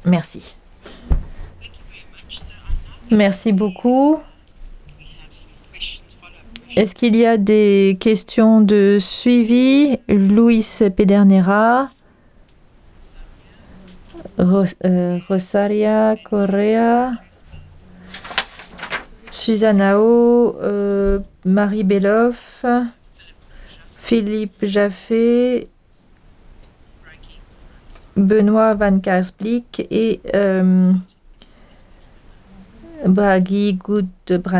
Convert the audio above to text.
Merci. Merci beaucoup. Est-ce qu'il y a des questions de suivi? Luis Pedernera, Rosaria Correa, Susanao, Marie Beloff, Philippe Jaffé, Benoît Van Kaarsblik et Bragi Goudbrand.